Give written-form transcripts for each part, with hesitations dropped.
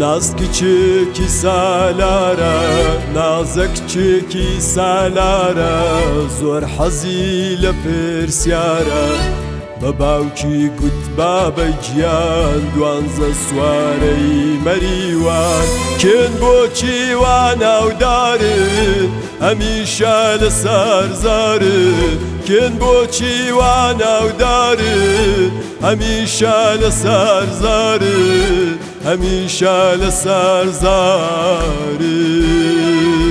ناز کچێکی سالارە نازە کچێکی سالارە زۆر حەزی لە پرسیارە بە باوکی گوت بابە گیان دوانزە سوارەی مەریوان کێن بۆچی وا ناودارن هەمیشە لەسەر زارن کێن بۆچی وا ناودارن هەمیشە لەسەر زارن هەمیشە لەسەر زارن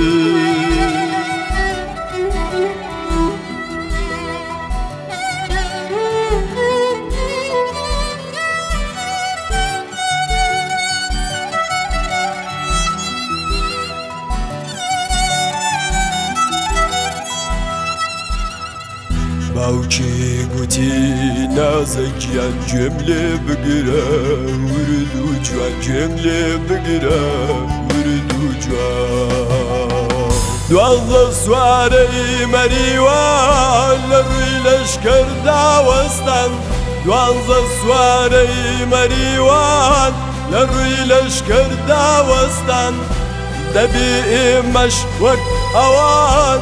باوکی گوتی نازە گیان گوێم لێ بگرە ورد و جوان گوێم لێ بگرە ورد و جوان دوانزە سوارەی مەریوان لە ڕووی لەشکەر داوەستان دوانزە سوارەی مەریوان لە ڕووی لەشکەر داوەستان دەبێ ئێمەش وەک ئەوان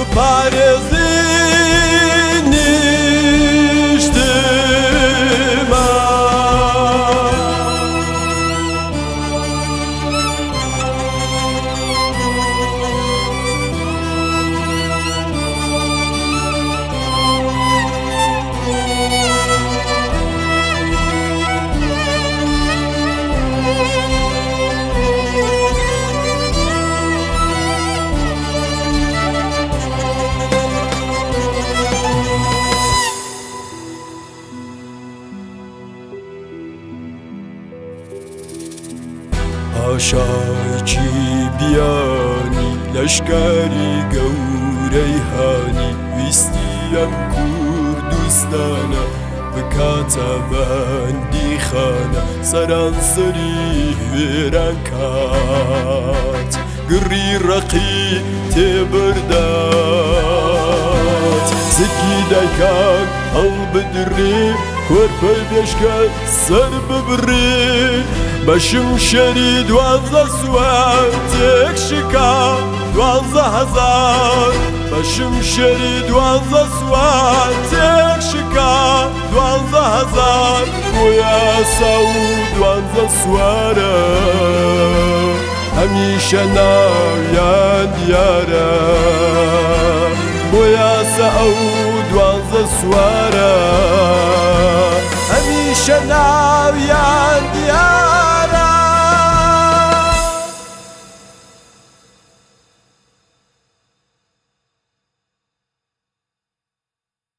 بپارێزین پاشایکی بیانی لەشکری گەورەی هانی ویستیم کوردستانە بکاتە بەندی خانە سەرانسەری وێران کات گڕی ڕەقی تێبەردات زگی دایکان هەڵبدڕی کۆرپەی بێشکە سەر ببڕی بەشم شەری دوانزە سوار تێک شکا دوانزە هەزار بەشم شەری دوانزە سوار تێک شکا دوانزە هەزار بۆ یاسا و دوانزە سوارە هەمیشە ناویان دیارە بۆ یاسا ئەو دوانزە سوارە هەمیشە